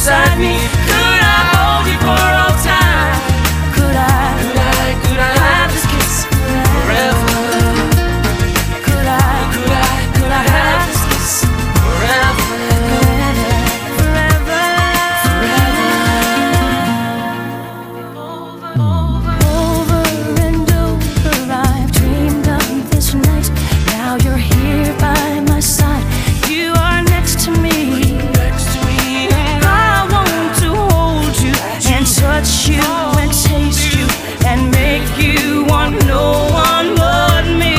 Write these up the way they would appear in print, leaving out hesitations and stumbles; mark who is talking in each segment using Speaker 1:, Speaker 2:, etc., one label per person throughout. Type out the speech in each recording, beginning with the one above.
Speaker 1: beside me? Could I hold you for all time? Could I have this kiss forever? Could I have this kiss forever? Forever, forever. Over and over I've dreamed of this night. Now you're here by my side. You are next to me. I want to hold you and touch you and taste you and make you want no one but me.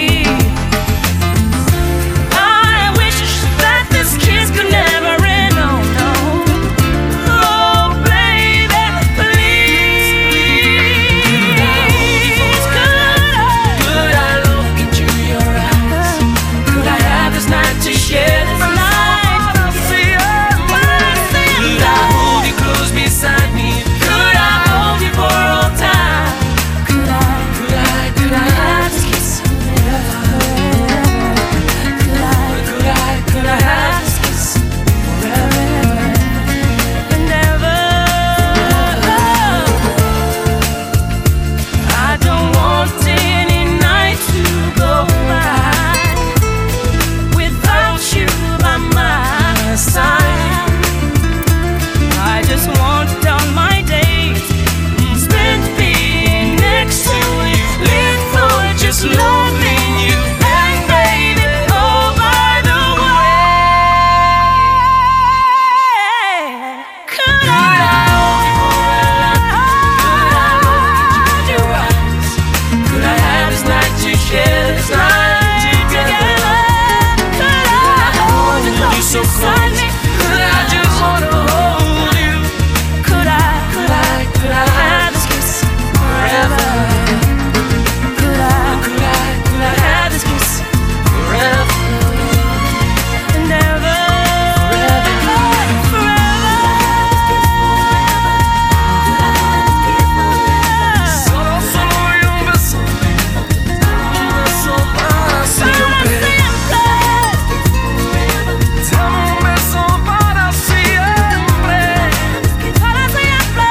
Speaker 1: I wish that this kiss could never end. No, no. Oh, baby, please. Could I look into your eyes? Could I have this night to share this night? Could I hold you close beside me? Could I hold you for all time? Could I have this kiss forever? Could I have this kiss forever and ever? I don't want any night to go by without you by my side. I just want on my days spent being next to you, live for just loving you. And baby, oh by the way, could I hold your eyes? Could I have this night to share this night together? Could I hold you so close? Could I just wanna hold you? Could I have this kiss forever? Could I have this kiss forever and ever? Solo y un beso para siempre. Dame un beso para siempre. Para siempre.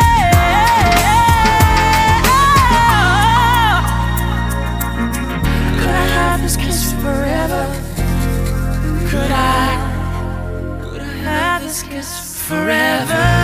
Speaker 1: Could I have this kiss forever? Could I have this kiss forever?